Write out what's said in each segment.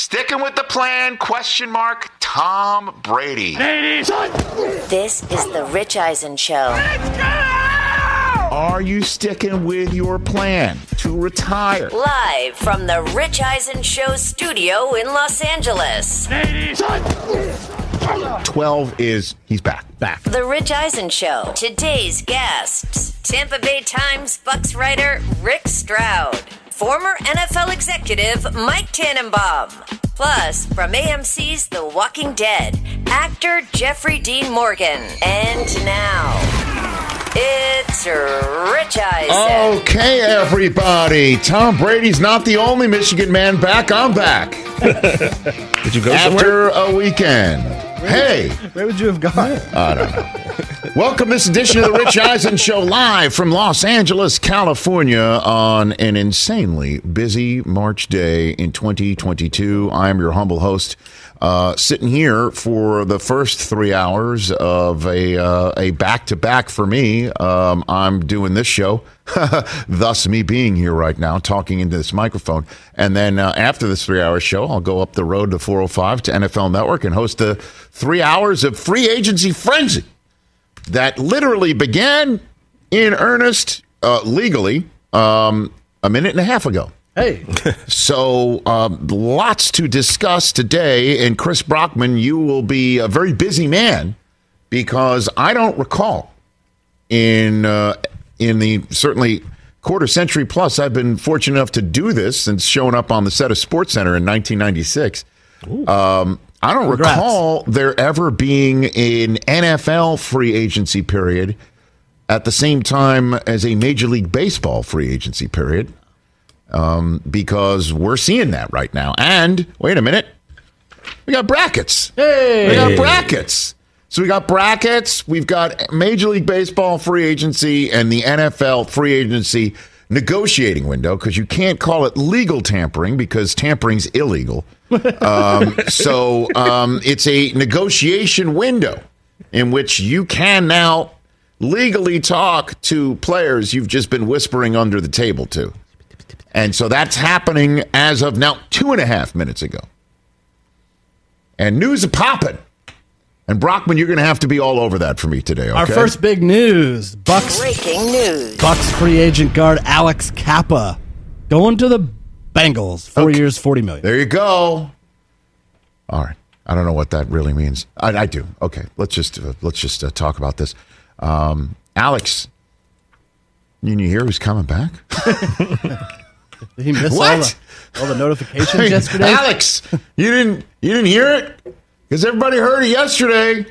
Sticking with the plan, ? Tom Brady. This is the Rich Eisen Show. Are you sticking with your plan to retire? Live from the Rich Eisen Show studio in Los Angeles. 12 is, he's back. The Rich Eisen Show. Today's guests: Tampa Bay Times Bucks writer Rick Stroud, former NFL executive Mike Tannenbaum, plus from AMC's The Walking Dead, actor Jeffrey Dean Morgan. And now, it's Rich Eisen. Okay, everybody. Tom Brady's not the only Michigan man back. I'm back. Did you go After a weekend. Hey. Where would you have gone? I don't know. Welcome to this edition of the Rich Eisen Show, live from Los Angeles, California, on an insanely busy March day in 2022. I am your humble host, sitting here for the first 3 hours of a back-to-back for me. I'm doing this show, thus me being here right now, talking into this microphone. And then after this 3-hour show, I'll go up the road to 405 to NFL Network and host the 3 hours of free agency frenzy that literally began in earnest legally a minute and a half ago. Hey. So lots to discuss today. And Chris Brockman, you will be a very busy man, because I don't recall in the certainly quarter century plus I've been fortunate enough to do this since showing up on the set of SportsCenter in 1996. I don't recall there ever being an NFL free agency period at the same time as a Major League Baseball free agency period, because we're seeing that right now. And wait a minute, we got brackets. Hey, we got brackets. So we got brackets. We've got Major League Baseball free agency and the NFL free agency negotiating window, because you can't call it legal tampering because tampering's illegal. So it's a negotiation window in which you can now legally talk to players you've just been whispering under the table to. And so that's happening as of now, 2.5 minutes ago. And news is popping. And Brockman, you're going to have to be all over that for me today, okay? Our first big news. Breaking news. Bucks free agent guard Alex Kappa going to the Bengals. 4 years, $40 million. There you go. All right. I don't know what that really means. I do. Okay. Let's just talk about this. Alex, you hear who's coming back? Did he miss What? all the notifications yesterday? Alex, you didn't hear it? Because everybody heard it yesterday.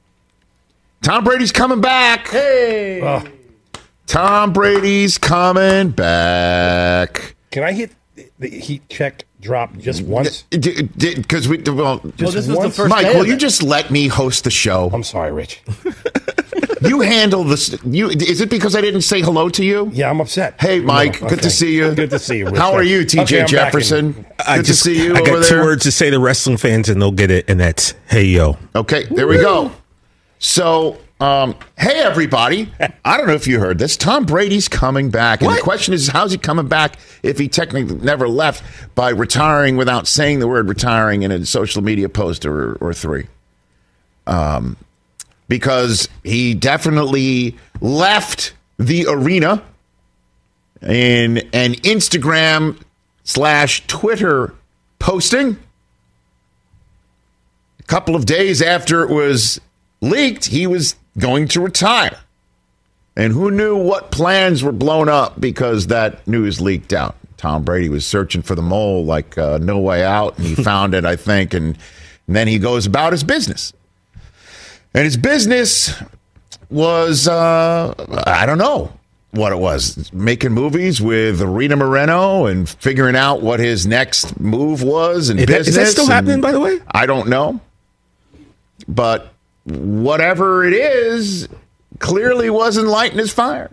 Tom Brady's coming back. Hey. Tom Brady's coming back. Can I hit the heat check drop just once? Because this was the first Mike, day will of you it. just let me host the show? I'm sorry, Rich. You handle this. Is it because I didn't say hello to you? Yeah, I'm upset. Hey, Mike, No, good to okay. see you. Good to see you, Rich. How are you, TJ Okay, I'm back Jefferson? I Good to see you I over got there. 2 words to say to wrestling fans, and they'll get it, and that's "Hey yo." Okay, there we go. So, hey, everybody. I don't know if you heard this. Tom Brady's coming back. And the question is, how's he coming back if he technically never left by retiring without saying the word retiring in a social media post or 3? Because he definitely left the arena in an Instagram/Twitter posting. A couple of days after it was leaked, he was going to retire. And who knew what plans were blown up because that news leaked out? Tom Brady was searching for the mole like No Way Out, and he found it, I think, and then he goes about his business. And his business was, I don't know what it was, making movies with Rita Moreno and figuring out what his next move was in business. Is that still happening, by the way? I don't know. But whatever it is, clearly wasn't lighting his fire.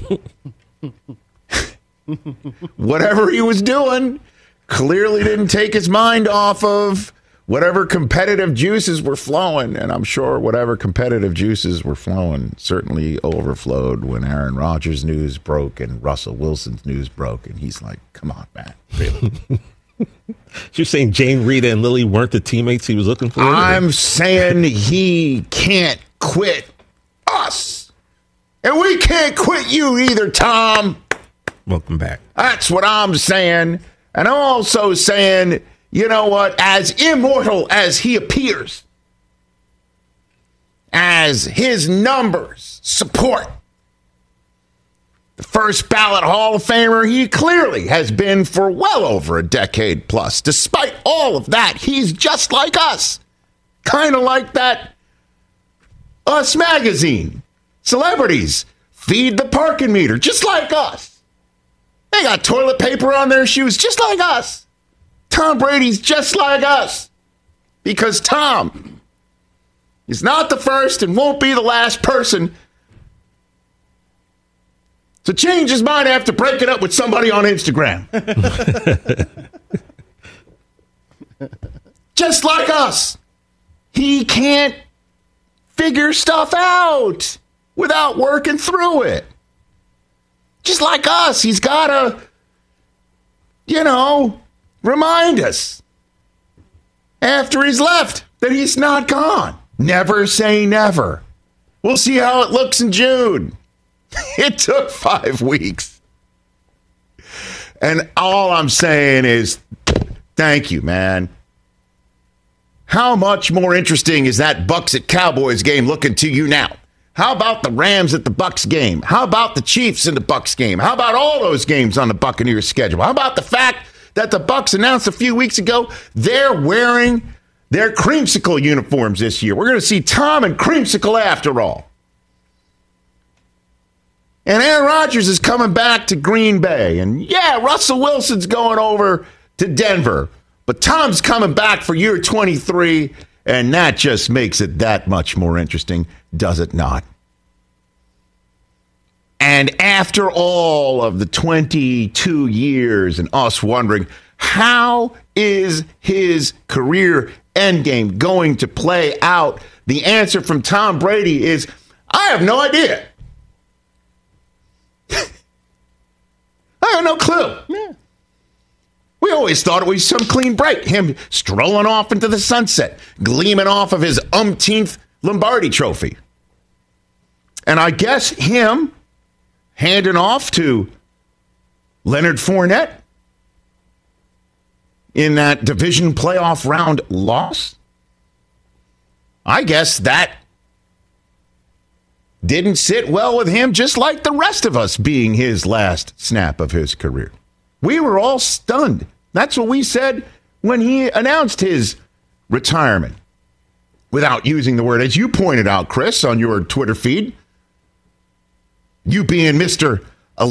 Whatever he was doing clearly didn't take his mind off of whatever competitive juices were flowing. And I'm sure whatever competitive juices were flowing certainly overflowed when Aaron Rodgers' news broke and Russell Wilson's news broke. And he's like, come on, man. Really? You're saying Jane, Rita, and Lily weren't the teammates he was looking for? I'm saying he can't quit us. And we can't quit you either, Tom. Welcome back. That's what I'm saying. And I'm also saying, you know what? As immortal as he appears, as his numbers support, the first ballot Hall of Famer he clearly has been for well over a decade plus. Despite all of that, he's just like us. Kind of like that Us magazine. Celebrities feed the parking meter, just like us. They got toilet paper on their shoes, just like us. Tom Brady's just like us. Because Tom is not the first and won't be the last person to change his mind after breaking up with somebody on Instagram. Just like us. He can't figure stuff out without working through it. Just like us. He's got to, remind us after he's left that he's not gone. Never say never. We'll see how it looks in June. It took 5 weeks. And all I'm saying is, thank you, man. How much more interesting is that Bucs at Cowboys game looking to you now? How about the Rams at the Bucs game? How about the Chiefs in the Bucs game? How about all those games on the Buccaneers schedule? How about the fact that the Bucs announced a few weeks ago they're wearing their creamsicle uniforms this year? We're going to see Tom and creamsicle after all. And Aaron Rodgers is coming back to Green Bay. And yeah, Russell Wilson's going over to Denver. But Tom's coming back for year 23. And that just makes it that much more interesting, does it not? And after all of the 22 years and us wondering, how is his career endgame going to play out? The answer from Tom Brady is, I have no idea. I have no clue. Yeah. We always thought it was some clean break. Him strolling off into the sunset, gleaming off of his umpteenth Lombardi trophy. And I guess him handing off to Leonard Fournette in that division playoff round loss, I guess that didn't sit well with him, just like the rest of us being his last snap of his career. We were all stunned. That's what we said when he announced his retirement. Without using the word, as you pointed out, Chris, on your Twitter feed, you being Mr.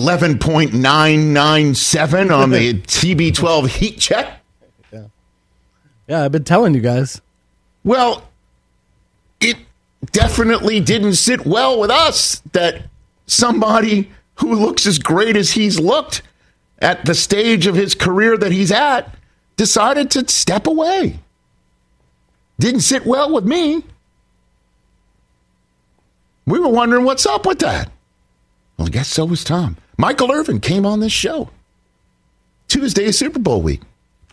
11.997 on the TB12 heat check. Yeah, I've been telling you guys. Well, it definitely didn't sit well with us that somebody who looks as great as he's looked at the stage of his career that he's at decided to step away. Didn't sit well with me. We were wondering what's up with that. Well, I guess so was Tom. Michael Irvin came on this show Tuesday of Super Bowl week.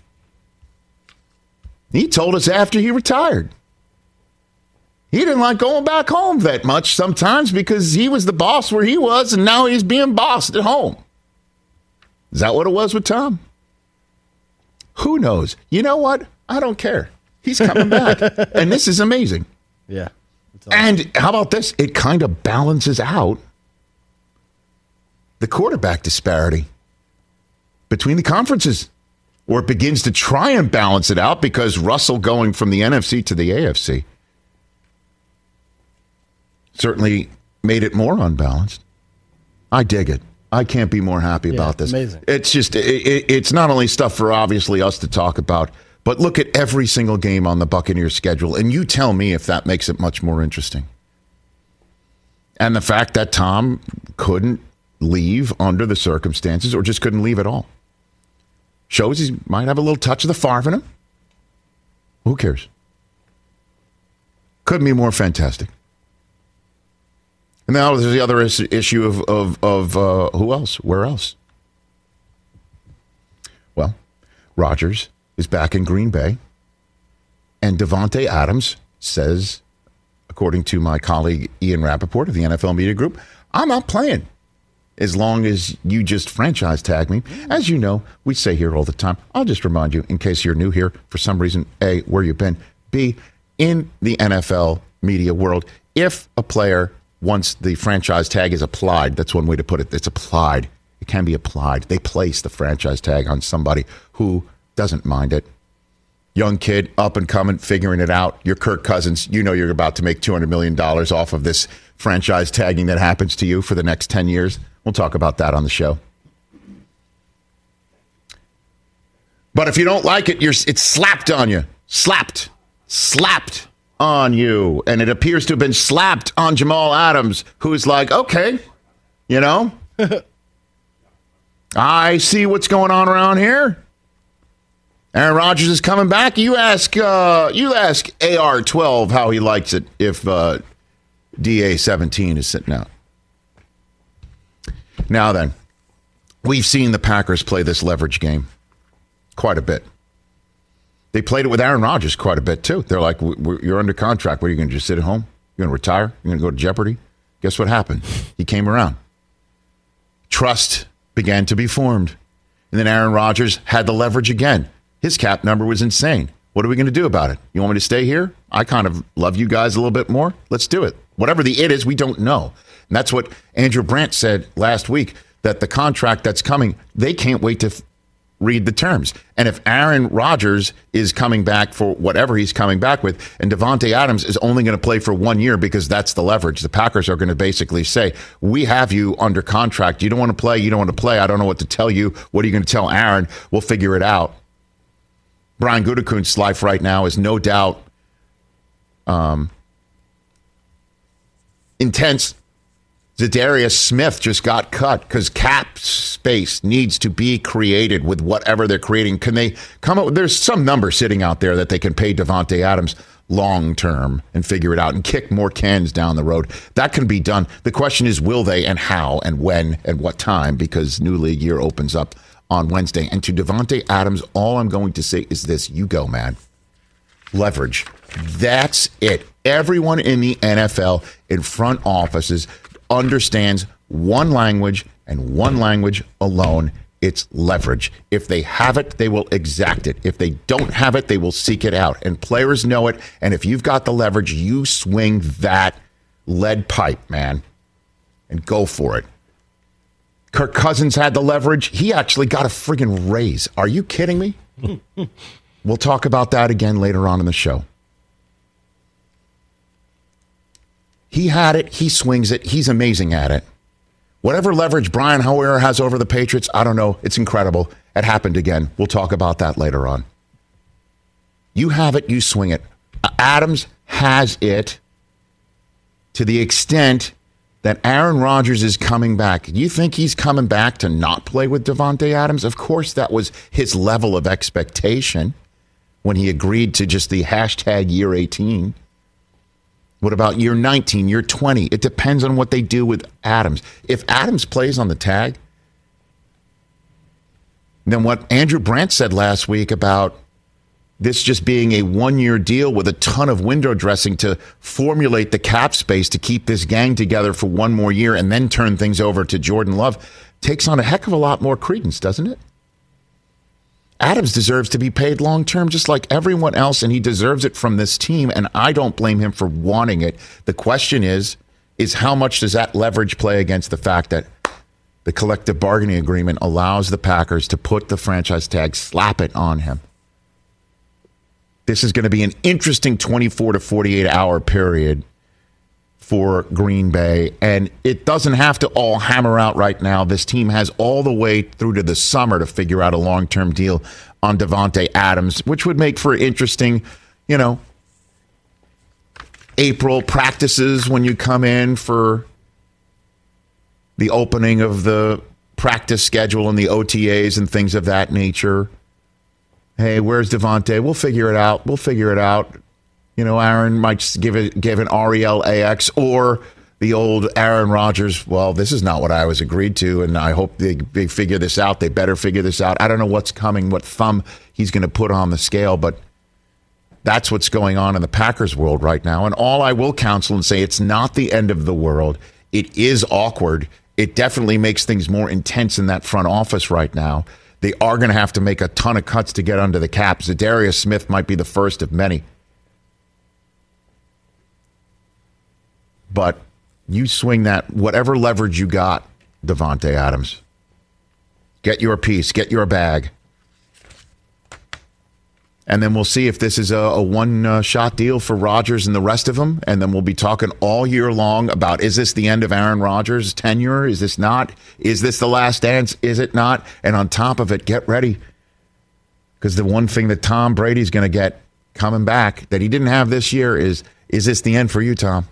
He told us after he retired. He didn't like going back home that much sometimes because he was the boss where he was, and now he's being bossed at home. Is that what it was with Tom? Who knows? You know what? I don't care. He's coming back. And this is amazing. Yeah. And how about this? It kind of balances out the quarterback disparity between the conferences. Or it begins to try and balance it out because Russell going from the NFC to the AFC certainly made it more unbalanced. I dig it. I can't be more happy about this. Amazing. It's just, it's not only stuff for obviously us to talk about, but look at every single game on the Buccaneers schedule, and you tell me if that makes it much more interesting. And the fact that Tom couldn't leave under the circumstances or just couldn't leave at all shows he might have a little touch of the Favre in him. Who cares? Couldn't be more fantastic. And now there's the other issue of who else? Where else? Well, Rodgers is back in Green Bay, and Davante Adams says, according to my colleague Ian Rappaport of the NFL Media Group, I'm not playing as long as you just franchise tag me. As you know, we say here all the time. I'll just remind you, in case you're new here for some reason, A, where you've been, B, in the NFL media world, if a player, once the franchise tag is applied, that's one way to put it, it's applied. It can be applied. They place the franchise tag on somebody who doesn't mind it. Young kid, up and coming, figuring it out. You're Kirk Cousins. You know you're about to make $200 million off of this franchise tagging that happens to you for the next 10 years. We'll talk about that on the show. But if you don't like it, it's slapped on you. Slapped on you. And it appears to have been slapped on Jamal Adams, who's like, okay, you know, I see what's going on around here. Aaron Rodgers is coming back. You ask AR-12 how he likes it if DA-17 is sitting out. Now then, we've seen the Packers play this leverage game quite a bit. They played it with Aaron Rodgers quite a bit, too. They're like, you're under contract. What, are you going to just sit at home? You're going to retire? You're going to go to Jeopardy? Guess what happened? He came around. Trust began to be formed. And then Aaron Rodgers had the leverage again. His cap number was insane. What are we going to do about it? You want me to stay here? I kind of love you guys a little bit more. Let's do it. Whatever the it is, we don't know. And that's what Andrew Brandt said last week, that the contract that's coming, they can't wait to read the terms. And if Aaron Rodgers is coming back for whatever he's coming back with, and Davante Adams is only going to play for 1 year because that's the leverage, the Packers are going to basically say, we have you under contract. You don't want to play. You don't want to play. I don't know what to tell you. What are you going to tell Aaron? We'll figure it out. Brian Gutekunst's life right now is no doubt intense. Zadarius Smith just got cut because cap space needs to be created with whatever they're creating. Can they come up with, there's some number sitting out there that they can pay Davante Adams long term and figure it out and kick more cans down the road. That can be done. The question is, will they, and how and when and what time, because new league year opens up on Wednesday. And to Davante Adams, all I'm going to say is this: you go, man. Leverage. That's it. Everyone in the NFL in front offices understands one language and one language alone. It's leverage. If they have it, they will exact it. If they don't have it, they will seek it out. And players know it. And if you've got the leverage, you swing that lead pipe, man, and go for it. Kirk Cousins had the leverage. He actually got a friggin' raise. Are you kidding me? We'll talk about that again later on in the show. He had it. He swings it. He's amazing at it. Whatever leverage Brian Hoyer has over the Patriots, I don't know. It's incredible. It happened again. We'll talk about that later on. You have it. You swing it. Adams has it to the extent that Aaron Rodgers is coming back. Do you think he's coming back to not play with Davante Adams? Of course, that was his level of expectation when he agreed to just the hashtag year 18. What about year 19, year 20? It depends on what they do with Adams. If Adams plays on the tag, then what Andrew Brandt said last week about this just being a one-year deal with a ton of window dressing to formulate the cap space to keep this gang together for one more year and then turn things over to Jordan Love takes on a heck of a lot more credence, doesn't it? Adams deserves to be paid long-term just like everyone else, and he deserves it from this team, and I don't blame him for wanting it. The question is how much does that leverage play against the fact that the collective bargaining agreement allows the Packers to put the franchise tag, slap it on him. This is going to be an interesting 24 to 48 hour period for Green Bay, and it doesn't have to all hammer out right now. This team has all the way through to the summer to figure out a long-term deal on Davante Adams, which would make for interesting, April practices when you come in for the opening of the practice schedule and the OTAs and things of that nature. Hey, where's Davante? We'll figure it out. Aaron might just give an REL AX, or the old Aaron Rodgers, well, this is not what I was agreed to, and I hope they figure this out. They better figure this out. I don't know what's coming, what thumb he's going to put on the scale, but that's what's going on in the Packers world right now. And all I will counsel and say, it's not the end of the world. It is awkward. It definitely makes things more intense in that front office right now. They are going to have to make a ton of cuts to get under the cap. Zadarius Smith might be the first of many. But you swing that, whatever leverage you got, Davante Adams. Get your piece. Get your bag. And then we'll see if this is a one-shot deal for Rodgers and the rest of them. And then we'll be talking all year long about, is this the end of Aaron Rodgers' tenure? Is this not? Is this the last dance? Is it not? And on top of it, get ready. Because the one thing that Tom Brady's going to get coming back that he didn't have this year is this the end for you, Tom?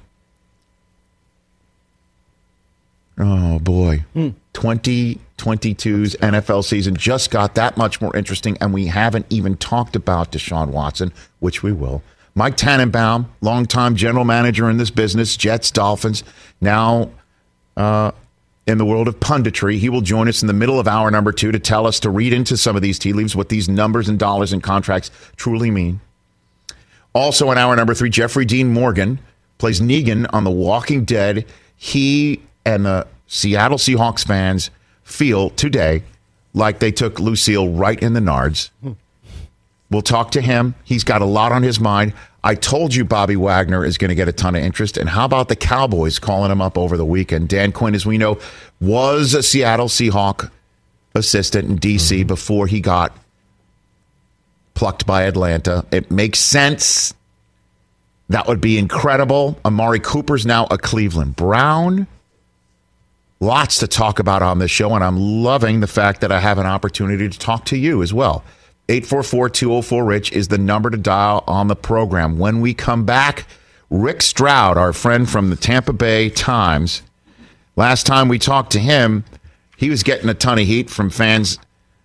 Oh, boy. 2022's NFL season just got that much more interesting, and we haven't even talked about Deshaun Watson, which we will. Mike Tannenbaum, longtime general manager in this business, Jets, Dolphins, now in the world of punditry. He will join us in the middle of hour number 2 to tell us, to read into some of these tea leaves, what these numbers and dollars and contracts truly mean. Also in hour number 3, Jeffrey Dean Morgan plays Negan on The Walking Dead. He and the Seattle Seahawks fans feel today like they took Lucille right in the nards. We'll talk to him. He's got a lot on his mind. I told you Bobby Wagner is going to get a ton of interest. And how about the Cowboys calling him up over the weekend? Dan Quinn, as we know, was a Seattle Seahawk assistant in D.C. before he got plucked by Atlanta. It makes sense. That would be incredible. Amari Cooper's now a Cleveland Brown. Lots to talk about on this show, and I'm loving the fact that I have an opportunity to talk to you as well. 844-204-RICH is the number to dial on the program. When we come back, Rick Stroud, our friend from the Tampa Bay Times, last time we talked to him, he was getting a ton of heat from fans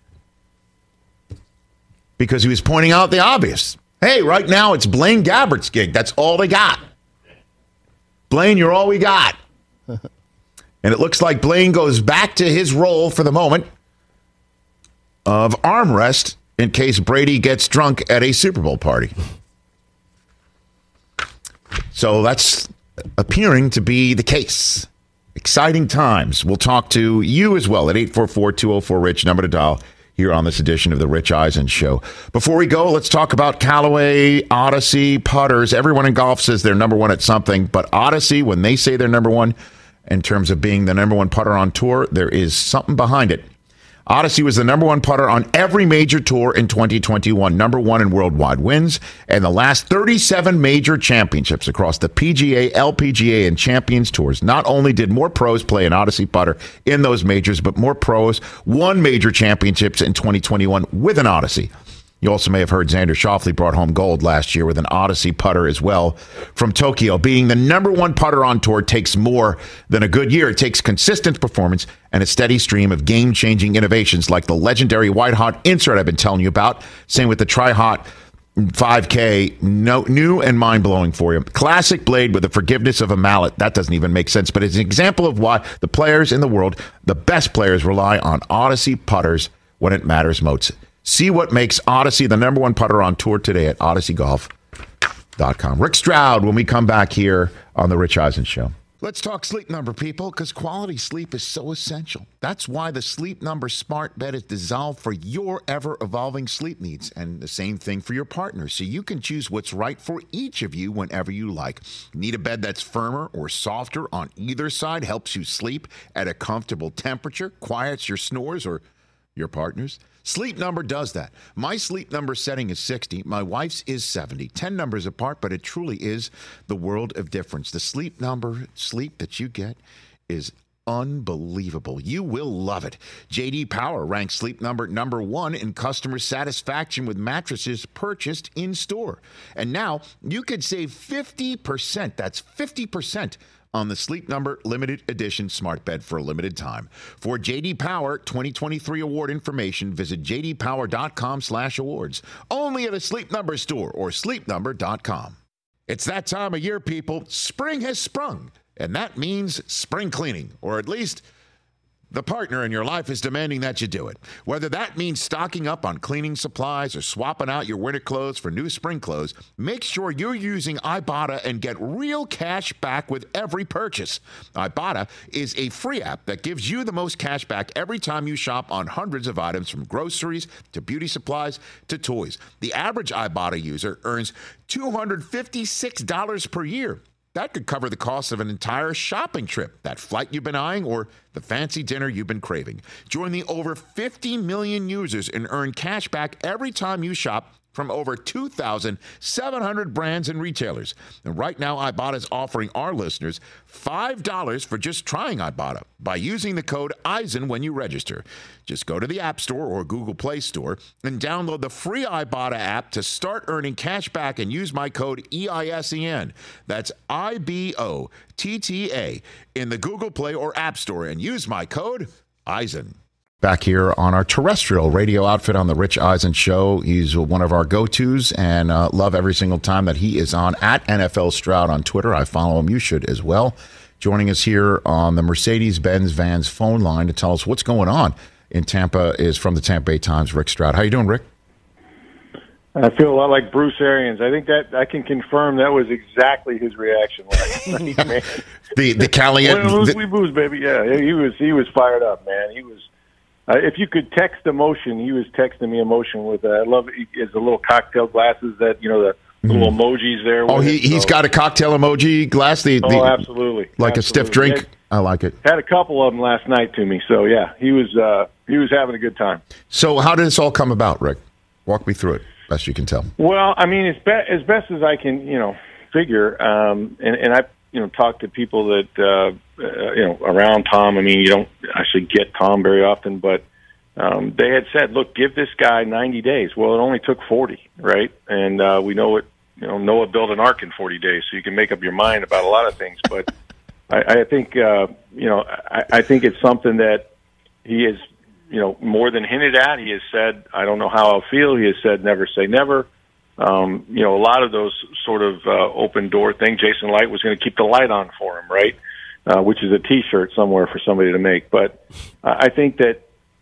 because he was pointing out the obvious. Hey, right now it's Blaine Gabbert's gig. That's all they got. Blaine, you're all we got. And it looks like Blaine goes back to his role for the moment of armrest in case Brady gets drunk at a Super Bowl party. So that's appearing to be the case. Exciting times. We'll talk to you as well at 844-204-RICH, number to dial here on this edition of the Rich Eisen Show. Before we go, let's talk about Callaway Odyssey putters. Everyone in golf says they're number one at something, but Odyssey, when they say they're number one, in terms of being the number one putter on tour, there is something behind it. Odyssey was the number one putter on every major tour in 2021, number one in worldwide wins, and the last 37 major championships across the PGA, LPGA, and Champions Tours. Not only did more pros play an Odyssey putter in those majors, but more pros won major championships in 2021 with an Odyssey. You also may have heard Xander Schauffele brought home gold last year with an Odyssey putter as well from Tokyo. Being the number one putter on tour takes more than a good year. It takes consistent performance and a steady stream of game-changing innovations like the legendary White Hot insert I've been telling you about. Same with the Tri-Hot 5K, new and mind-blowing for you. Classic blade with the forgiveness of a mallet. That doesn't even make sense, but it's an example of why the players in the world, the best players, rely on Odyssey putters when it matters most. See what makes Odyssey the number one putter on tour today at odysseygolf.com. Rick Stroud when we come back here on The Rich Eisen Show. Let's talk Sleep Number, people, because quality sleep is so essential. That's why the Sleep Number smart bed is designed for your ever-evolving sleep needs, and the same thing for your partner, so you can choose what's right for each of you whenever you like. Need a bed that's firmer or softer on either side, helps you sleep at a comfortable temperature, quiets your snores or your partner's? Sleep Number does that. My Sleep Number setting is 60. My wife's is 70. 10 numbers apart, but it truly is the world of difference. The Sleep Number sleep that you get is unbelievable. You will love it. J.D. Power ranks Sleep Number number one in customer satisfaction with mattresses purchased in store. And now you could save 50%. That's 50% on the Sleep Number limited edition smart bed for a limited time. For J.D. Power 2023 award information, visit jdpower.com/awards. Only at a Sleep Number store or sleepnumber.com. It's that time of year, people. Spring has sprung. And that means spring cleaning, or at least the partner in your life is demanding that you do it. Whether that means stocking up on cleaning supplies or swapping out your winter clothes for new spring clothes, make sure you're using Ibotta and get real cash back with every purchase. Ibotta is a free app that gives you the most cash back every time you shop on hundreds of items, from groceries to beauty supplies to toys. The average Ibotta user earns $256 per year. That could cover the cost of an entire shopping trip, that flight you've been eyeing, or the fancy dinner you've been craving. Join the over 50 million users and earn cash back every time you shop from over 2,700 brands and retailers. And right now, Ibotta is offering our listeners $5 for just trying Ibotta by using the code EISEN when you register. Just go to the App Store or Google Play Store and download the free Ibotta app to start earning cash back and use my code EISEN. That's IBOTTA in the Google Play or App Store, and use my code EISEN. Back here on our terrestrial radio outfit on the Rich Eisen Show. He's one of our go-tos, and love every single time that he is on, at NFL Stroud on Twitter. I follow him. You should as well. Joining us here on the Mercedes-Benz Vans phone line to tell us what's going on in Tampa is from the Tampa Bay Times, Rick Stroud. How you doing, Rick? I feel a lot like Bruce Arians. I think that I can confirm that was exactly his reaction last night, man. the Caliente. We booze, baby. Yeah, he was fired up, man. He was. If you could text emotion, he was texting me emotion with. I love his little cocktail glasses that the little emojis there. Oh, he's got a cocktail emoji glass. Absolutely, like absolutely. A stiff drink. I like it. Had a couple of them last night to me. So yeah, he was having a good time. So how did this all come about, Rick? Walk me through it, best you can tell. Well, I mean, as best as I can, figure, and I. Talk to people that, around Tom. I mean, you don't actually get Tom very often, but they had said, look, give this guy 90 days. Well, it only took 40, right? And we know it, Noah built an ark in 40 days, so you can make up your mind about a lot of things. But I think, I think it's something that he has, more than hinted at. He has said, I don't know how I'll feel. He has said, never say never. A lot of those sort of open door things. Jason Light was going to keep the light on for him, right? Which is a T-shirt somewhere for somebody to make. But I think that,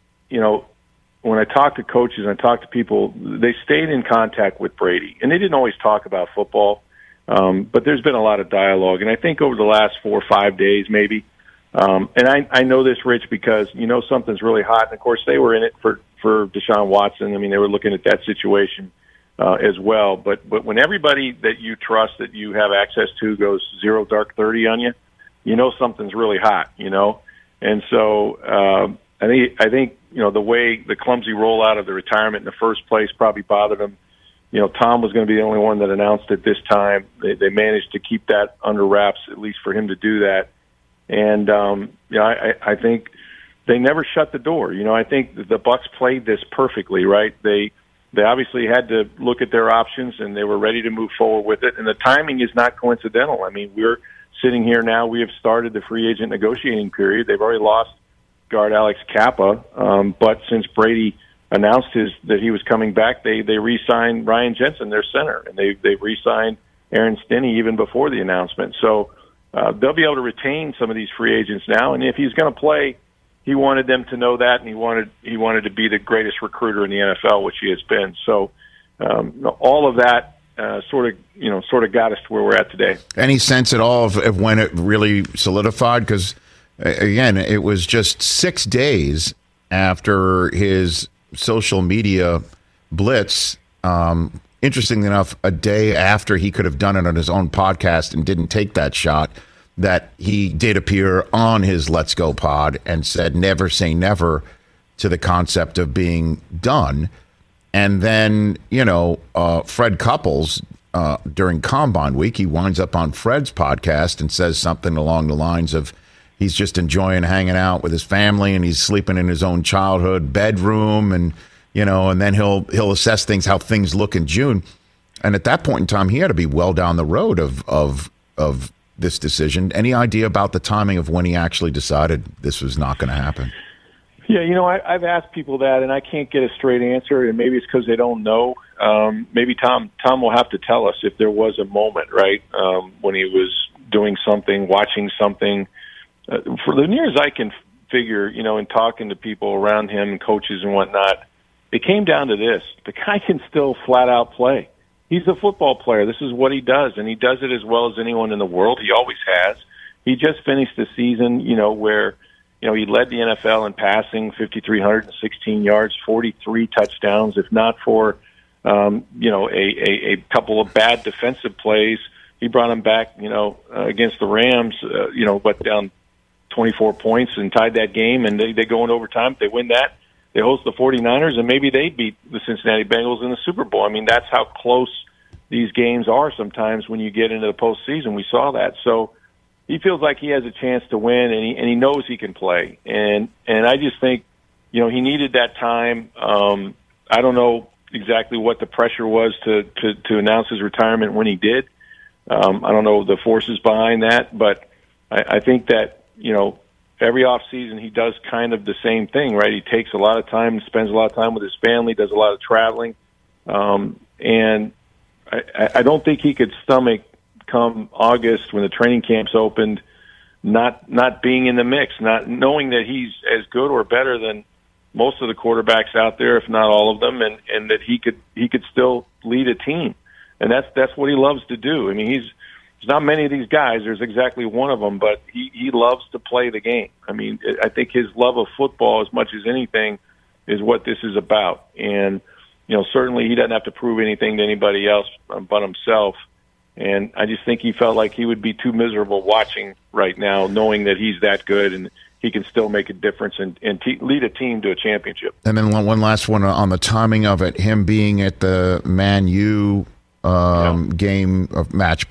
when I talk to coaches and I talk to people, they stayed in contact with Brady. And they didn't always talk about football, but there's been a lot of dialogue. And I think over the last 4 or 5 days maybe, and I know this, Rich, because something's really hot. And, of course, they were in it for Deshaun Watson. I mean, they were looking at that situation as well. But when everybody that you trust, that you have access to, goes 0 dark 30 on you, something's really hot, And so I think the way the clumsy rollout of the retirement in the first place probably bothered him. Tom was going to be the only one that announced it this time. They managed to keep that under wraps, at least for him to do that. And I think they never shut the door. I think the Bucs played this perfectly, right? They obviously had to look at their options, and they were ready to move forward with it. And the timing is not coincidental. I mean, we're sitting here now. We have started the free agent negotiating period. They've already lost guard Alex Kappa, but since Brady announced that he was coming back, they re-signed Ryan Jensen, their center, and they re-signed Aaron Stinney even before the announcement. So they'll be able to retain some of these free agents now. And if he's going to play, he wanted them to know that, and he wanted to be the greatest recruiter in the NFL, which he has been. So all of that sort of got us to where we're at today. Any sense at all of when it really solidified? Because again, it was just 6 days after his social media blitz. Interestingly enough, a day after he could have done it on his own podcast and didn't take that shot, that he did appear on his Let's Go pod and said never say never to the concept of being done. And then, Fred Couples, during Combine Week, he winds up on Fred's podcast and says something along the lines of he's just enjoying hanging out with his family and he's sleeping in his own childhood bedroom, and and then he'll assess how things look in June. And at that point in time, he had to be well down the road of this decision. Any idea about the timing of when he actually decided this was not going to happen? Yeah, I've asked people that, and I can't get a straight answer, and maybe it's because they don't know. Maybe Tom will have to tell us if there was a moment, right, when he was doing something, watching something. For the near as I can figure, in talking to people around him and coaches and whatnot, it came down to this. The guy can still flat out play. He's a football player. This is what he does, and he does it as well as anyone in the world. He always has. He just finished the season, where, he led the NFL in passing, 5,316 yards, 43 touchdowns. If not for, a couple of bad defensive plays, he brought him back, against the Rams, down 24 points and tied that game, and they go in overtime. If they win that, they host the 49ers, and maybe they beat the Cincinnati Bengals in the Super Bowl. I mean, that's how close these games are sometimes when you get into the postseason. We saw that. So he feels like he has a chance to win, and he knows he can play. And I just think, he needed that time. I don't know exactly what the pressure was to announce his retirement when he did. I don't know the forces behind that, but I think that, every off season he does kind of the same thing, right? He takes a lot of time, spends a lot of time with his family, does a lot of traveling. And I don't think he could stomach come August when the training camps opened, not being in the mix, not knowing that he's as good or better than most of the quarterbacks out there, if not all of them, and that he could still lead a team. And that's what he loves to do. I mean, there's not many of these guys. There's exactly one of them, but he loves to play the game. I mean, I think his love of football, as much as anything, is what this is about. And, certainly he doesn't have to prove anything to anybody else but himself. And I just think he felt like he would be too miserable watching right now, knowing that he's that good and he can still make a difference and lead a team to a championship. And then one last one on the timing of it, him being at the Man U match,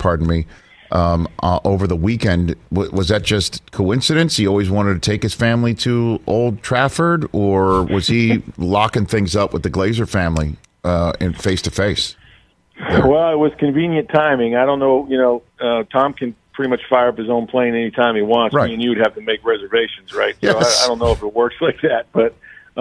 over the weekend. Was that just coincidence? He always wanted to take his family to Old Trafford, or was he locking things up with the Glazer family in face-to-face? Well, it was convenient timing. I don't know, Tom can pretty much fire up his own plane anytime he wants. Right. Me and you would have to make reservations, right? Yes. So I don't know if it works like that, but,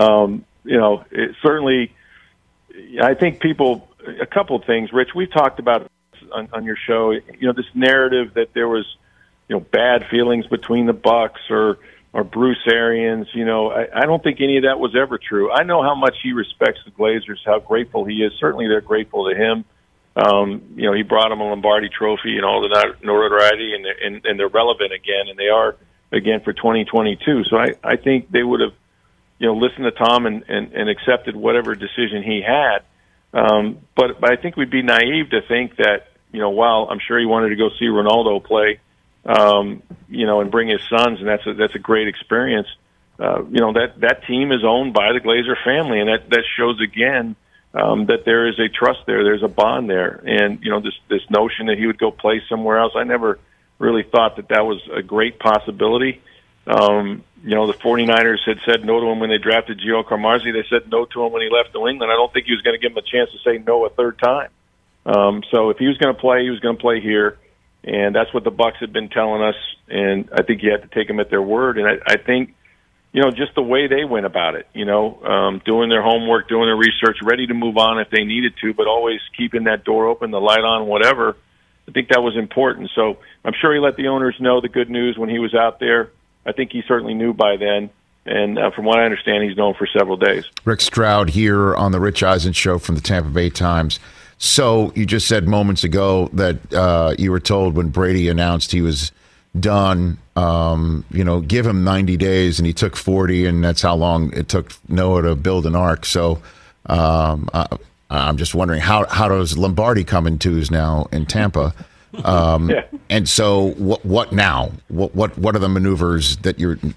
it certainly, I think people, a couple of things, Rich, we've talked about on your show, this narrative that there was, bad feelings between the Bucks or Bruce Arians. I don't think any of that was ever true. I know how much he respects the Glazers, how grateful he is. Certainly they're grateful to him. He brought them a Lombardi trophy and all the notoriety, and they're relevant again, and they are again for 2022. So I think they would have, listened to Tom and accepted whatever decision he had. But I think we'd be naive to think that, while I'm sure he wanted to go see Ronaldo play, and bring his sons, and that's a great experience. That team is owned by the Glazer family, and that shows again that there is a trust there, there's a bond there, and this notion that he would go play somewhere else, I never really thought that was a great possibility. The 49ers had said no to him when they drafted Gio Carmazzi. They said no to him when he left New England. I don't think he was going to give him a chance to say no a third time. So if he was going to play, he was going to play here, and that's what the Bucs had been telling us, and I think you had to take them at their word. And I think, just the way they went about it, doing their homework, doing their research, ready to move on if they needed to, but always keeping that door open, the light on, whatever. I think that was important. So I'm sure he let the owners know the good news when he was out there. I think he certainly knew by then. And from what I understand, he's known for several days. Rick Stroud here on the Rich Eisen Show from the Tampa Bay Times. So you just said moments ago that you were told when Brady announced he was done, give him 90 days, and he took 40, and that's how long it took Noah to build an ark. So I'm just wondering, how does Lombardi come in twos now in Tampa? Yeah. And so what now? What are the maneuvers that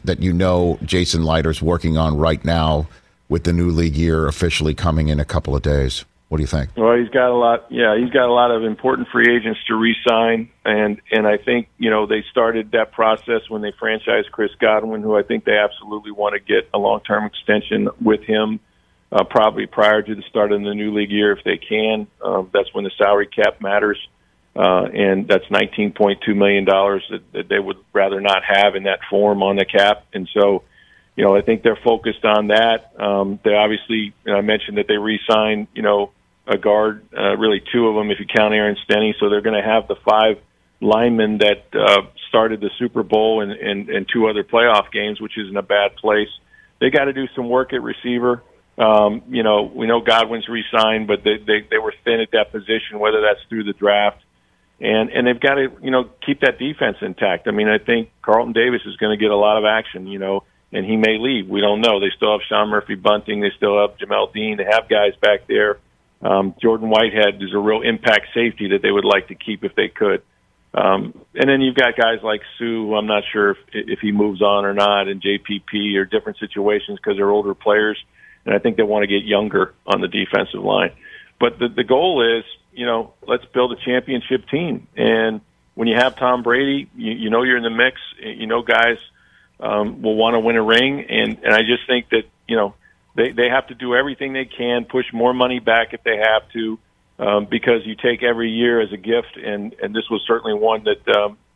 Jason Leiter's working on right now with the new league year officially coming in a couple of days? What do you think? Well, he's got a lot. Yeah, he's got a lot of important free agents to re-sign, and I think they started that process when they franchised Chris Godwin, who I think they absolutely want to get a long-term extension with him, probably prior to the start of the new league year if they can. That's when the salary cap matters, and that's $19.2 million that they would rather not have in that form on the cap, and so. I think they're focused on that. They obviously, I mentioned that they re-signed, a guard, really two of them if you count Aaron Stenny. So they're going to have the five, lineman that started the Super Bowl and 2 other playoff games, which isn't a bad place. They got to do some work at receiver. We know Godwin's re-signed, but they were thin at that position, whether that's through the draft. And they've got to, keep that defense intact. I mean, I think Carlton Davis is going to get a lot of action, and he may leave. We don't know. They still have Sean Murphy-Bunting. They still have Jamel Dean. They have guys back there. Jordan Whitehead is a real impact safety that they would like to keep if they could. And then you've got guys like Sue, who I'm not sure if he moves on or not, and JPP or different situations because they're older players. And I think they want to get younger on the defensive line. But the goal is, let's build a championship team. And when you have Tom Brady, you know you're in the mix. Guys will want to win a ring. And I just think that, they have to do everything they can, push more money back if they have to, because you take every year as a gift. And this was certainly one that,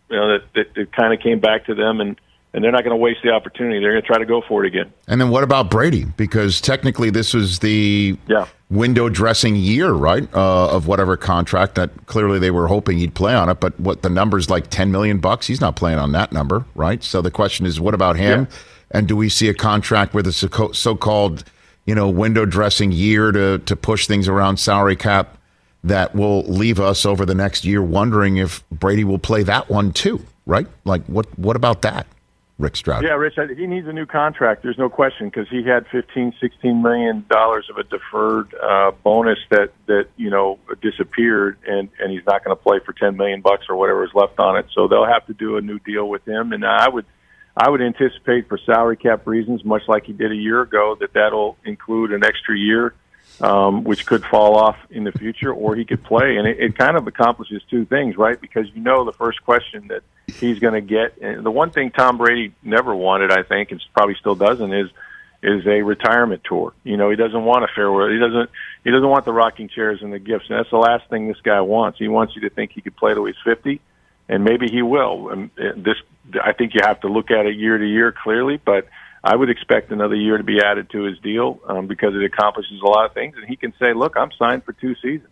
that kind of came back to them, and they're not going to waste the opportunity. They're going to try to go for it again. And then what about Brady? Because technically this was the window dressing year, right, of whatever contract that clearly they were hoping he'd play on it. But what the number's like $10 million? He's not playing on that number, right? So the question is, what about him? Yeah. And do we see a contract with a so-called, window dressing year to push things around salary cap that will leave us over the next year wondering if Brady will play that one too, right? Like what about that? Rick Stroud. Yeah, Rich, he needs a new contract. There's no question, because he had $16 million of a deferred bonus that disappeared, and he's not going to play for $10 million or whatever is left on it. So they'll have to do a new deal with him. And I would anticipate, for salary cap reasons, much like he did a year ago, that'll include an extra year, which could fall off in the future, or he could play. And it kind of accomplishes 2 things, right? Because the first question that he's going to get, and the one thing Tom Brady never wanted, I think, and probably still doesn't, is a retirement tour. He doesn't want a farewell. He doesn't want the rocking chairs and the gifts. And that's the last thing this guy wants. He wants you to think he could play till he's 50, and maybe he will. And I think you have to look at it year to year clearly, but I would expect another year to be added to his deal because it accomplishes a lot of things, and he can say, "Look, I'm signed for 2 seasons.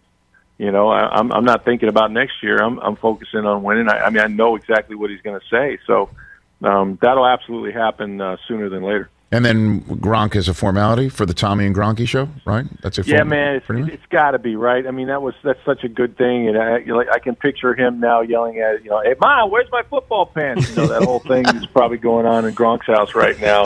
I'm not thinking about next year. I'm focusing on winning." I know exactly what he's going to say, so that'll absolutely happen sooner than later. And then Gronk is a formality for the Tommy and Gronky show, right? That's a man. It's got to be, right. That's such a good thing, and I can picture him now yelling at "Hey, Mom, where's my football pants?" That whole thing is probably going on in Gronk's house right now.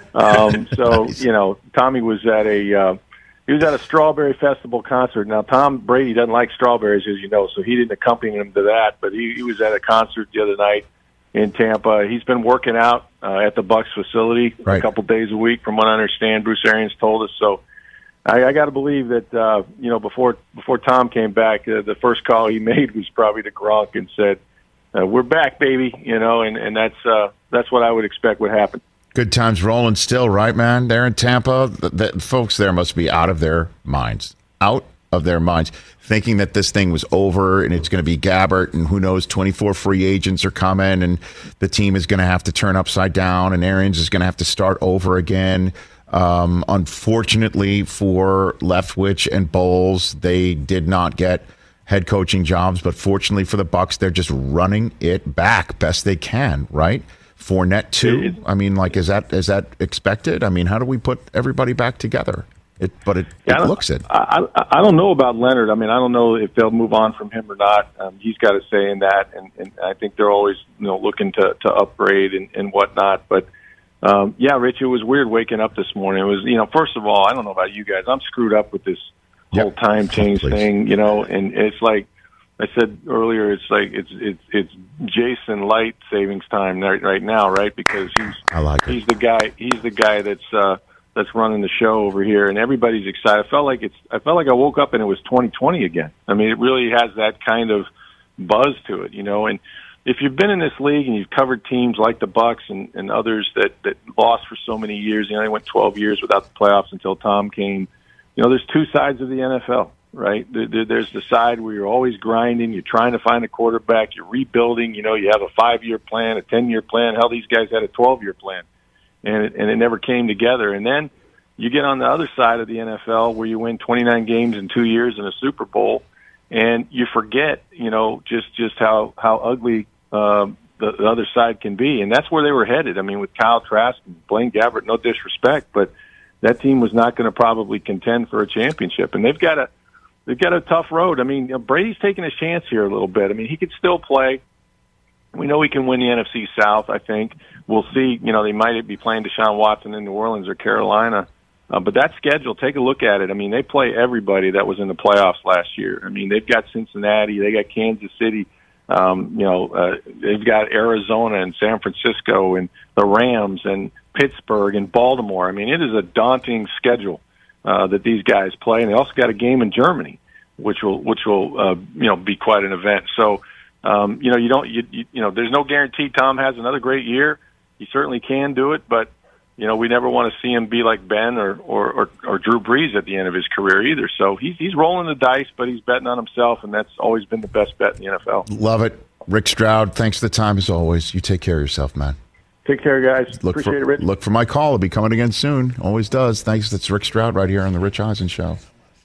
Tommy was at a Strawberry Festival concert. Now, Tom Brady doesn't like strawberries, as you know, so he didn't accompany him to that. But he was at a concert the other night in Tampa. He's been working out at the Bucs facility a couple days a week, from what I understand. Bruce Arians told us. So I got to believe that before Tom came back, the first call he made was probably to Gronk and said, "We're back, baby," and that's what I would expect would happen. Good times rolling still, right, man? They're in Tampa. The folks there must be out of their minds. Thinking that this thing was over and it's going to be Gabbert, and who knows, 24 free agents are coming, and the team is going to have to turn upside down, and Arians is going to have to start over again. Unfortunately for Leftwich and Bowles, they did not get head coaching jobs, but fortunately for the Bucs, they're just running it back best they can, right? Fournette too. Is that expected? How do we put everybody back together? It looks it. I don't know about Leonard. I don't know if they'll move on from him or not. He's got a say in that, and I think they're always looking to upgrade and whatnot. But Rich, it was weird waking up this morning. It was first of all, I don't know about you guys. I'm screwed up with this whole time change thing, and it's like I said earlier. It's like it's Jason Light savings time right now, right? Because he's the guy that's running the show over here, and everybody's excited. I felt like I woke up and it was 2020 again. It really has that kind of buzz to it, And if you've been in this league and you've covered teams like the Bucs and others that lost for so many years, they went 12 years without the playoffs until Tom came. There's 2 sides of the NFL, right? There's the side where you're always grinding, you're trying to find a quarterback, you're rebuilding. You have a 5-year plan, a 10-year plan. Hell, these guys had a 12-year plan. And it never came together. And then you get on the other side of the NFL where you win 29 games in 2 years in a Super Bowl, and you forget, just how ugly the other side can be, and that's where they were headed. I mean, with Kyle Trask and Blaine Gabbert, no disrespect, but that team was not going to probably contend for a championship, and they've got a tough road. I mean, Brady's taking a chance here a little bit. I mean, he could still play. We know he can win the NFC South, I think. We'll see. They might be playing Deshaun Watson in New Orleans or Carolina. But that schedule, take a look at it. I mean, they play everybody that was in the playoffs last year. I mean, they've got Cincinnati, they got Kansas City, they've got Arizona and San Francisco and the Rams and Pittsburgh and Baltimore. I mean, it is a daunting schedule that these guys play, and they also got a game in Germany, which will be quite an event. So, there's no guarantee Tom has another great year. He certainly can do it, but we never want to see him be like Ben or Drew Brees at the end of his career either. So he's rolling the dice, but he's betting on himself, and that's always been the best bet in the NFL. Love it. Rick Stroud, thanks for the time as always. You take care of yourself, man. Take care, guys. Appreciate it, Rich. Look for my call. It'll be coming again soon. Always does. Thanks. That's Rick Stroud right here on the Rich Eisen Show.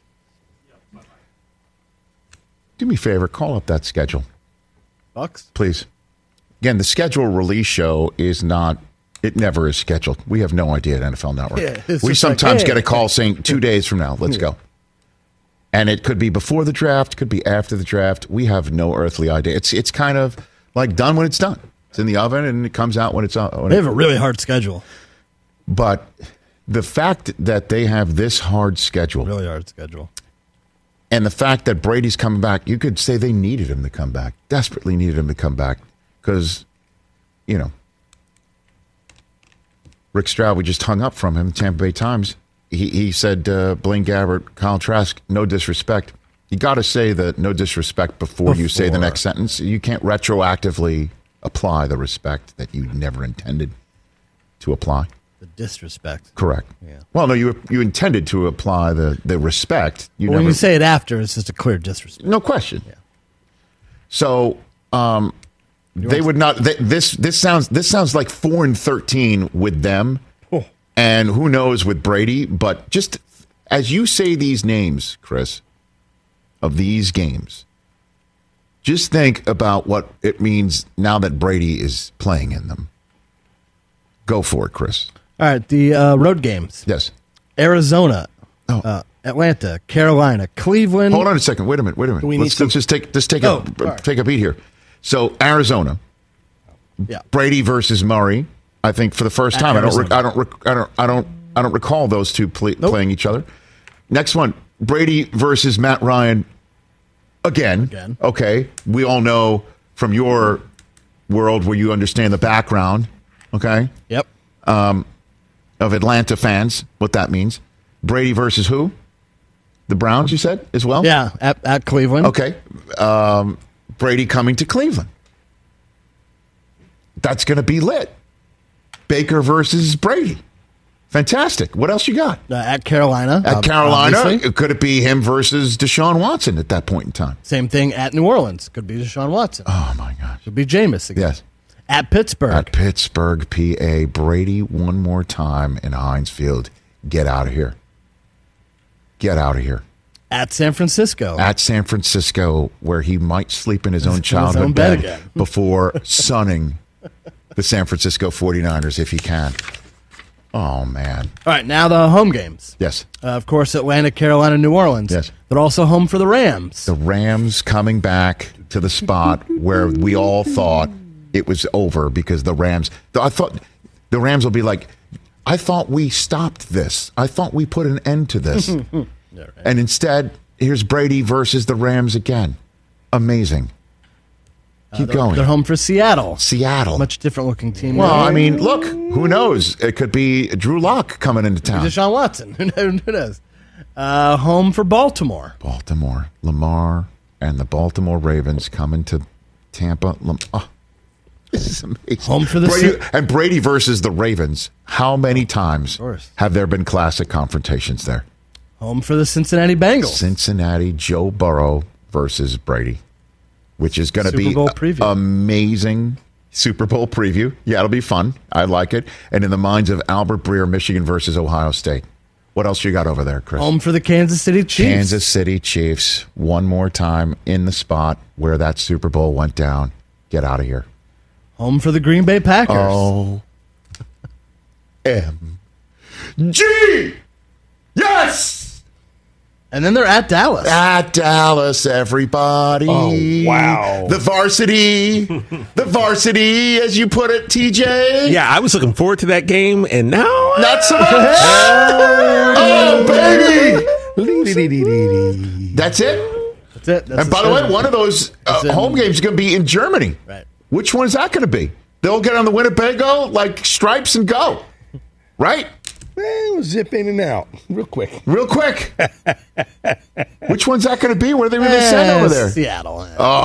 Do me a favor. Call up that schedule. Bucks? Please. Again, the schedule release show is not... It never is scheduled. We have no idea at NFL Network. Yeah, we sometimes get a call saying 2 days from now, let's go. And it could be before the draft, could be after the draft. We have no earthly idea. It's kind of like done when it's done. It's in the oven and it comes out when it's out. They have a really hard schedule. But the fact that they have this hard schedule. Really hard schedule. And the fact that Brady's coming back, you could say they needed him to come back, desperately needed him to come back. Because, Rick Stroud, we just hung up from him, Tampa Bay Times. He said, Blaine Gabbert, Kyle Trask, no disrespect. You got to say the no disrespect before you say the next sentence. You can't retroactively apply the respect that you never intended to apply. The disrespect. Correct. Yeah. Well, no, you intended to apply the respect. When you say it after, it's just a clear disrespect. No question. Yeah. So they would not. This sounds like 4-13 with them, and who knows with Brady. But just as you say these names, Chris, of these games, just think about what it means now that Brady is playing in them. Go for it, Chris. All right, the road games. Yes. Arizona, Atlanta, Carolina, Cleveland. Hold on a second. Wait a minute. Let's just take a beat here. So Arizona, Brady versus Murray. I think for the first time, I don't recall those two playing each other. Next one, Brady versus Matt Ryan. Again. Okay, we all know from your world where you understand the background. Okay. Yep. Of Atlanta fans, what that means. Brady versus who? The Browns, you said, as well? Yeah, at Cleveland. Okay. Brady coming to Cleveland. That's going to be lit. Baker versus Brady. Fantastic. What else you got? At Carolina. At Carolina, obviously. Could it be him versus Deshaun Watson at that point in time? Same thing at New Orleans. Could be Deshaun Watson. Oh, my gosh. Could be Jameis again. Yes. At Pittsburgh. At Pittsburgh, PA. Brady one more time in Heinz Field. Get out of here. Get out of here. At San Francisco. At San Francisco, where he might sleep in his own childhood bed before sunning the San Francisco 49ers if he can. Oh, man. All right, now the home games. Yes. Of course, Atlanta, Carolina, New Orleans. Yes. But also home for the Rams. The Rams coming back to the spot where we all thought it was over because the Rams... I thought the Rams will be like, I thought we stopped this. I thought we put an end to this. Yeah, right. And instead, here's Brady versus the Rams again. Amazing. Keep going. They're home for Seattle. Seattle. Much different looking team. Well, I mean, look, who knows? It could be Drew Lock coming into town. Deshaun Watson. Who knows? Home for Baltimore. Baltimore. Lamar and the Baltimore Ravens coming to Tampa. This is amazing. Home for the Brady versus the Ravens. How many times have there been classic confrontations there? Home for the Cincinnati Bengals. Cincinnati, Joe Burrow versus Brady, which is going to be amazing. Super Bowl preview. Yeah, it'll be fun. I like it. And in the minds of Albert Breer, Michigan versus Ohio State. What else you got over there, Chris? Home for the Kansas City Chiefs. Kansas City Chiefs, one more time in the spot where that Super Bowl went down. get out of here. Home for the Green Bay Packers. O-M-G! Yes! And then they're at Dallas. At Dallas, everybody. Oh, wow. The varsity. The varsity, as you put it, TJ. Yeah, I was looking forward to that game, and now Not so much. Oh, baby. That's it? That's it. That's And by the way, one of those in- home games is going to be in Germany. Right. Which one is that going to be? They'll get on the Winnebago like stripes and go. Right? We'll zip in and out real quick. Real quick. Which one's that going to be? Where are they going to send over there? Seattle.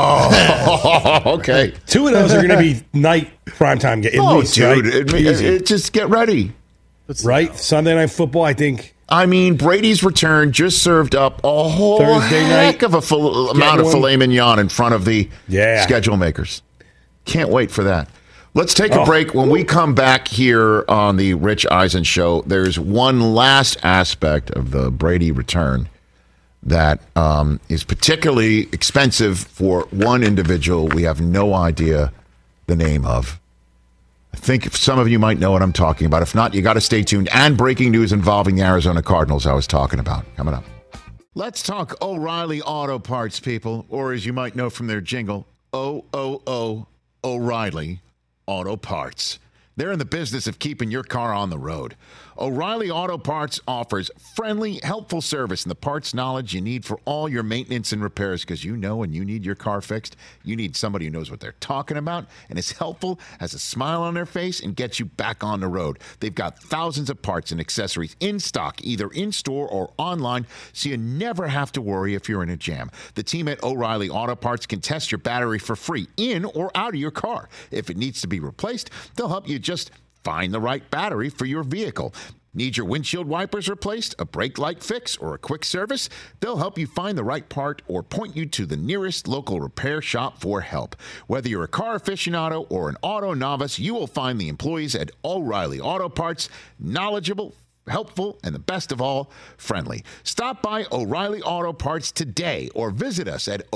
Oh, okay. Two of those are going to be night primetime game. Oh, least, dude. right? It just get ready. Right? Sunday Night Football, I think. I mean, Brady's return just served up a whole Thursday heck night. of a amount of one. filet mignon in front of the Yeah. schedule makers. Can't wait for that. Let's take a break. When we come back here on the Rich Eisen Show, there's one last aspect of the Brady return that is particularly expensive for one individual we have no idea the name of. I think some of you might know what I'm talking about. If not, you got to stay tuned. And breaking news involving the Arizona Cardinals I was talking about coming up. Let's talk O'Reilly Auto Parts, people, or as you might know from their jingle, O-O-O O'Reilly Auto Parts. They're in the business of keeping your car on the road. O'Reilly Auto Parts offers friendly, helpful service and the parts knowledge you need for all your maintenance and repairs, because you know when you need your car fixed, you need somebody who knows what they're talking about and is helpful, has a smile on their face, and gets you back on the road. They've got thousands of parts and accessories in stock, either in-store or online, so you never have to worry if you're in a jam. The team at O'Reilly Auto Parts can test your battery for free in or out of your car. If it needs to be replaced, they'll help you just find the right battery for your vehicle. Need your windshield wipers replaced, a brake light fix, or a quick service? They'll help you find the right part or point you to the nearest local repair shop for help. Whether you're a car aficionado or an auto novice, you will find the employees at O'Reilly Auto Parts knowledgeable, helpful, and the best of all, friendly. Stop by O'Reilly Auto Parts today or visit us at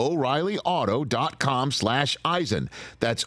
O'ReillyAuto.com/Eisen. That's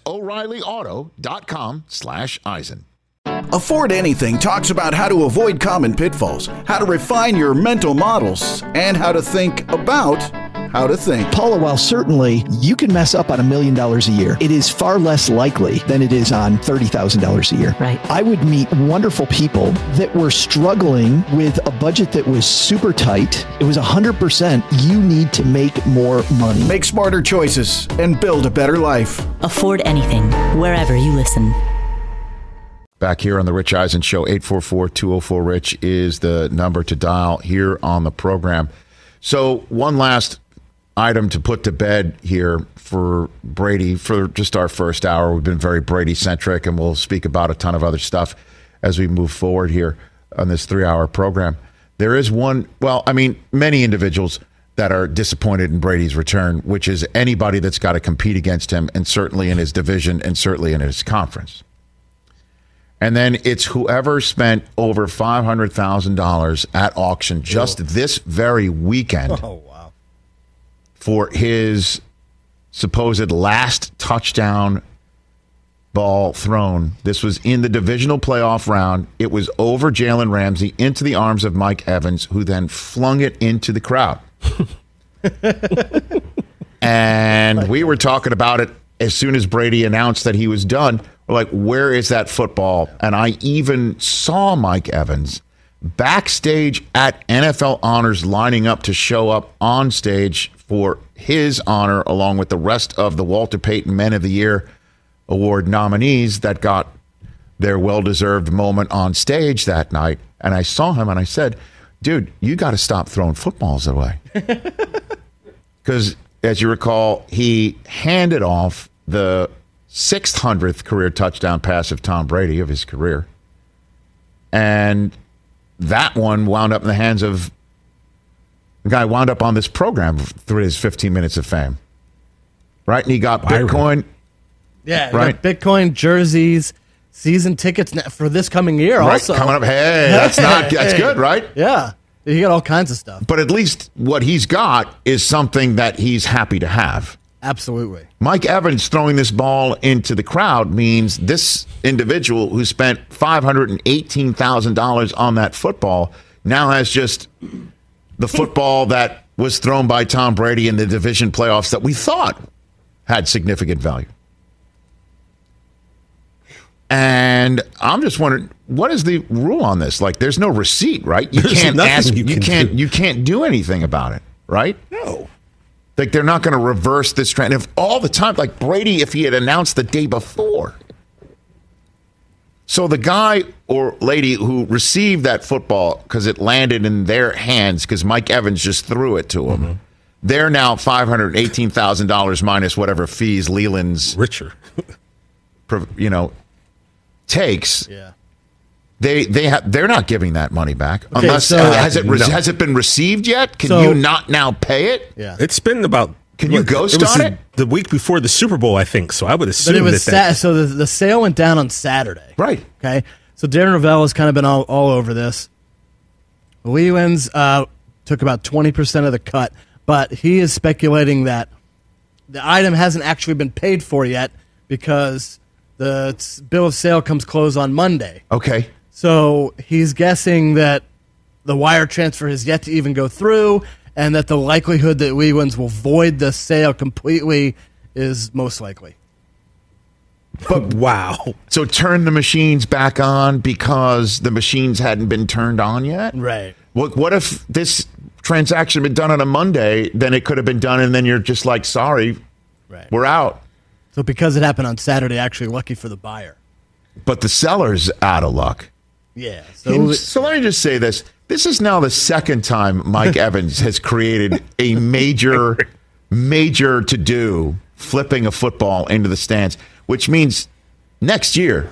O'ReillyAuto.com/Eisen. Afford Anything talks about how to avoid common pitfalls, how to refine your mental models, and how to think about how to think. Paula, while certainly you can mess up on $1 million a year, it is far less likely than it is on $30,000 a year. Right. I would meet wonderful people that were struggling with a budget that was super tight. It was 100% you need to make more money. Make smarter choices and build a better life. Afford Anything, wherever you listen. Back here on the Rich Eisen Show, 844-204-RICH is the number to dial here on the program. So one last item to put to bed here for Brady for just our first hour. We've been very Brady-centric, and we'll speak about a ton of other stuff as we move forward here on this 3-hour program. There is many individuals that are disappointed in Brady's return, which is anybody that's got to compete against him, and certainly in his division and certainly in his conference. And then it's whoever spent over $500,000 at auction just this very weekend for his supposed last touchdown ball thrown. This was in the divisional playoff round. It was over Jalen Ramsey into the arms of Mike Evans, who then flung it into the crowd. And we were talking about it as soon as Brady announced that he was done. We're like, where is that football? And I even saw Mike Evans backstage at NFL Honors lining up to show up on stage for his honor, along with the rest of the Walter Payton Men of the Year Award nominees that got their well-deserved moment on stage that night. And I saw him and I said, dude, you got to stop throwing footballs away. Because, as you recall, he handed off the 600th career touchdown pass of Tom Brady of his career. And that one wound up in the hands of the guy wound up on this program through his 15 minutes of fame. Right? And he got Bitcoin. Yeah, right. Bitcoin, jerseys, season tickets for this coming year Right, also. coming up. Hey, that's good, right? Yeah. You got all kinds of stuff. But at least what he's got is something that he's happy to have. Absolutely. Mike Evans throwing this ball into the crowd means this individual who spent $518,000 on that football now has just the football that was thrown by Tom Brady in the division playoffs that we thought had significant value. And I'm just wondering, what is the rule on this? Like, there's no receipt, right? You can't ask. You can't do anything about it, right? No. Like, they're not going to reverse this trend. If all the time, like Brady, if he had announced the day before. So the guy or lady who received that football because it landed in their hands because Mike Evans just threw it to him, they're now $518,000 minus whatever fees Leland's takes. Yeah. They're not giving that money back Okay, unless so- has it been received yet? Can you not now pay it? Yeah. It's been about. Can you ghost it was on it? The week before the Super Bowl, I think. So I would assume But it was that. so the sale went down on Saturday. Right. Okay. So Darren Ravel has kind of been all over this. Leland's took about 20% of the cut, but he is speculating that the item hasn't actually been paid for yet because the bill of sale comes close on Monday. Okay. So he's guessing that the wire transfer has yet to even go through, and that the likelihood that Leland's will void the sale completely is most likely. But wow. So turn the machines back on because the machines hadn't been turned on yet? Right. What if this transaction had been done on a Monday, then it could have been done, and then you're just like, sorry, we're out. So because it happened on Saturday, actually lucky for the buyer. But the seller's out of luck. Yeah. So let me just say this. This is now the second time Mike Evans has created a major to-do flipping a football into the stands, which means next year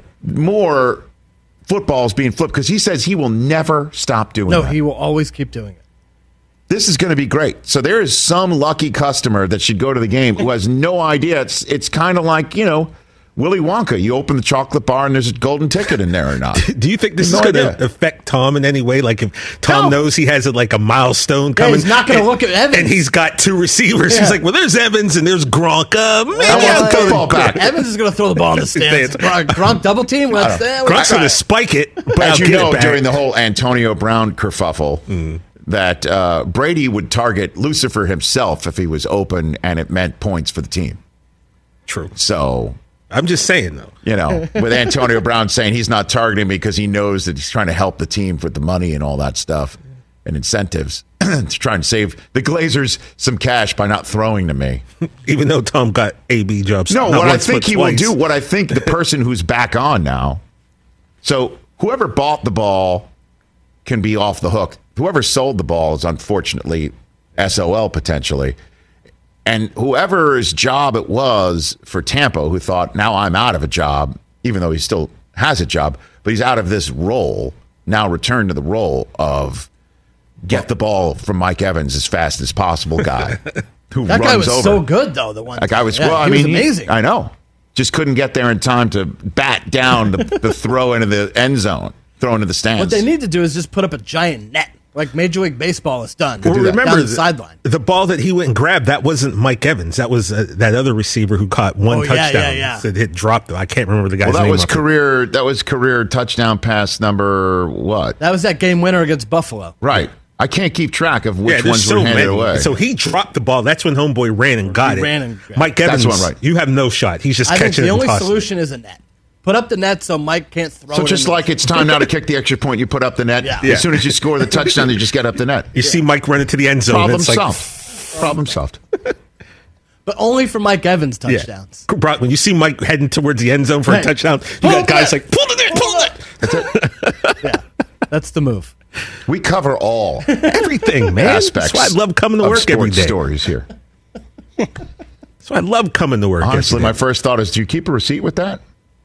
more footballs being flipped because he says he will never stop doing that. No, he will always keep doing it. This is going to be great. So there is some lucky customer that should go to the game who has no idea. It's kind of like, Willy Wonka. You open the chocolate bar and there's a golden ticket in there or not. Do you think this is going to affect Tom in any way? Like if Tom knows he has a milestone coming, he's not going to look at Evans. And he's got two receivers. He's like, well, there's Evans and there's Gronk. Maybe I'll throw the ball back. Evans is going to throw the ball in the stands. Gronk double team. Gronk's going to spike it. But as you know, during the whole Antonio Brown kerfuffle, that Brady would target Lucifer himself if he was open and it meant points for the team. True. So I'm just saying, though. With Antonio Brown saying he's not targeting me because he knows that he's trying to help the team with the money and all that stuff and incentives to try and save the Glazers some cash by not throwing to me. Even though Tom got AB jobs. No, what I think he will do, what I think the person who's back on now, so whoever bought the ball can be off the hook. Whoever sold the ball is unfortunately SOL potentially. And whoever's job it was for Tampa, who thought, now I'm out of a job, even though he still has a job, but he's out of this role, now return to the role of get the ball from Mike Evans as fast as possible guy. Who that runs guy was over. so good, though, the one That guy was, he was amazing. I know. Just couldn't get there in time to bat down the throw into the end zone, throw into the stands. What they need to do is just put up a giant net, like Major League Baseball has done. Well, remember down the sideline. The ball that he went and grabbed, that wasn't Mike Evans. That was that other receiver who caught one touchdown. That hit dropped. I can't remember the guy's name. That was career touchdown pass number what? That was that game winner against Buffalo. Right. I can't keep track of which ones were handed away. So he dropped the ball. That's when Homeboy ran and got it. Mike Evans, that's one right. You have no shot. He's just I catching think it. The only solution is a net. Put up the net so Mike can't throw it. So just like it's time now to kick the extra point, you put up the net. Yeah. As soon as you score the touchdown, you just get up the net. You see Mike run into the end zone. Problem it's solved. Problem solved. But only for Mike Evans touchdowns. Yeah. Brock, when you see Mike heading towards the end zone for a touchdown, you got guys like, pull the net, pull the net. That's it. Yeah, that's the move. We cover all everything, man. Aspects. That's why I love coming to work every day. Stories here. That's why I love coming to work. Honestly, my first thought is, do you keep a receipt with that?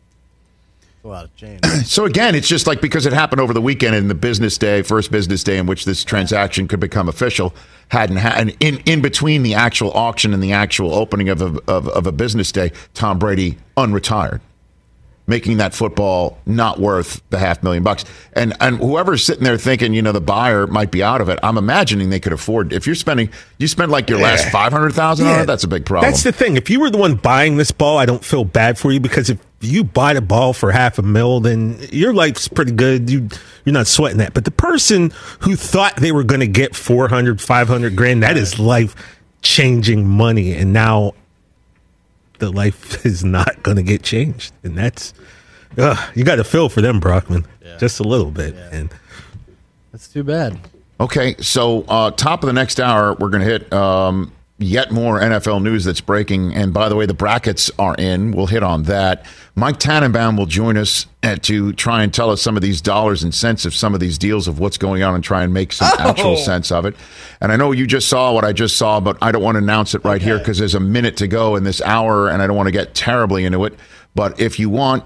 A lot of change. So again, it's just like because it happened over the weekend and the first business day in which this transaction could become official, hadn't in between the actual auction and the actual opening of a business day, Tom Brady unretired. making that football not worth the $500,000. And whoever's sitting there thinking, the buyer might be out of it, I'm imagining they could afford. If you spend like your last $500,000 on it, that's a big problem. That's the thing. If you were the one buying this ball, I don't feel bad for you, because if you buy the ball for $500,000, then your life's pretty good. You're not sweating that. But the person who thought they were going to get $400,000-$500,000, that is life-changing money, and now the life is not going to get changed, and that's you got to feel for them, Brockman, just a little bit, and that's too bad. Okay, so top of the next hour, we're going to hit yet more NFL news that's breaking. And by the way, the brackets are in. We'll hit on that. Mike Tannenbaum will join us to try and tell us some of these dollars and cents of some of these deals of what's going on and try and make some actual sense of it. And I know you just saw what I just saw, but I don't want to announce it right here because there's a minute to go in this hour, and I don't want to get terribly into it. But if you want,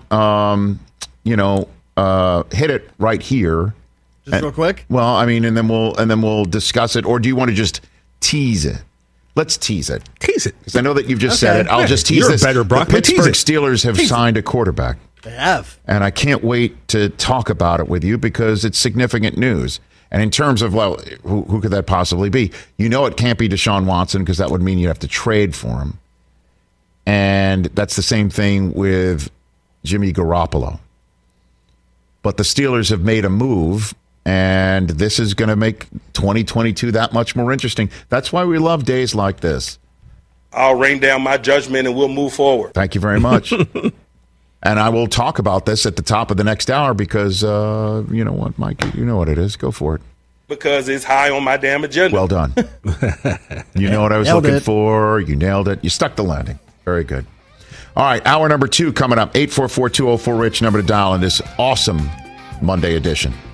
hit it right here. Just real quick. Well, I mean, and then we'll discuss it. Or do you want to just tease it? Let's tease it. Tease it. Because I know that you've just said it. I'll just tease this. You're better, Brock. The Pittsburgh Steelers have signed a quarterback. They have. And I can't wait to talk about it with you because it's significant news. And in terms of, who could that possibly be? It can't be Deshaun Watson because that would mean you'd have to trade for him. And that's the same thing with Jimmy Garoppolo. But the Steelers have made a move, and this is going to make 2022 that much more interesting. That's why we love days like this. I'll rain down my judgment, and we'll move forward. Thank you very much. And I will talk about this at the top of the next hour because, you know what, Mike? You know what it is. Go for it. Because it's high on my damn agenda. Well done. You know what I was looking for. You nailed it. You stuck the landing. Very good. All right, hour number 2 coming up. 844-204-RICH, number to dial in this awesome Monday edition.